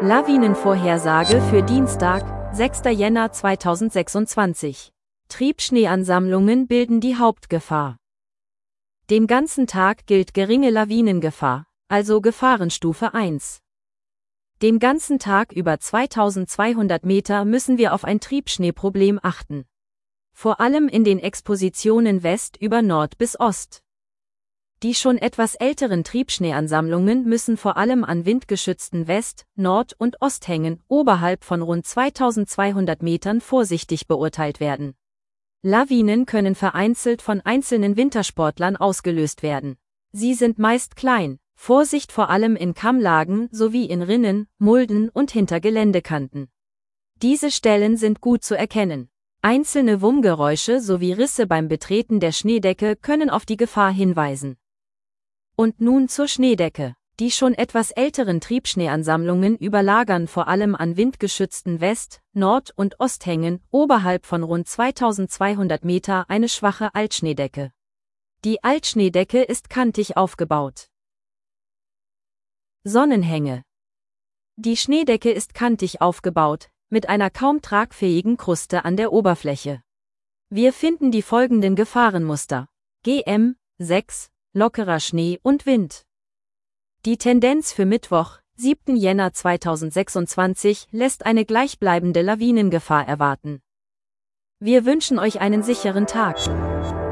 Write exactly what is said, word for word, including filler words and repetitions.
Lawinenvorhersage für Dienstag, sechster Jänner zweitausendsechsundzwanzig. Triebschneeansammlungen bilden die Hauptgefahr. Den ganzen Tag gilt geringe Lawinengefahr, also Gefahrenstufe eins. Den ganzen Tag über zweitausendzweihundert Meter müssen wir auf ein Triebschneeproblem achten. Vor allem in den Expositionen West über Nord bis Ost. Die schon etwas älteren Triebschneeansammlungen müssen vor allem an windgeschützten West-, Nord- und Osthängen oberhalb von rund zweitausendzweihundert Metern vorsichtig beurteilt werden. Lawinen können vereinzelt von einzelnen Wintersportlern ausgelöst werden. Sie sind meist klein, Vorsicht vor allem in Kammlagen sowie in Rinnen, Mulden und hinter Geländekanten. Diese Stellen sind gut zu erkennen. Einzelne Wummgeräusche sowie Risse beim Betreten der Schneedecke können auf die Gefahr hinweisen. Und nun zur Schneedecke. Die schon etwas älteren Triebschneeansammlungen überlagern vor allem an windgeschützten West-, Nord- und Osthängen oberhalb von rund zweitausendzweihundert Meter eine schwache Altschneedecke. Die Altschneedecke ist kantig aufgebaut. Sonnenhänge. Die Schneedecke ist kantig aufgebaut, mit einer kaum tragfähigen Kruste an der Oberfläche. Wir finden die folgenden Gefahrenmuster: G M sechs, lockerer Schnee und Wind. Die Tendenz für Mittwoch, siebten Jänner zweitausendsechsundzwanzig, lässt eine gleichbleibende Lawinengefahr erwarten. Wir wünschen euch einen sicheren Tag.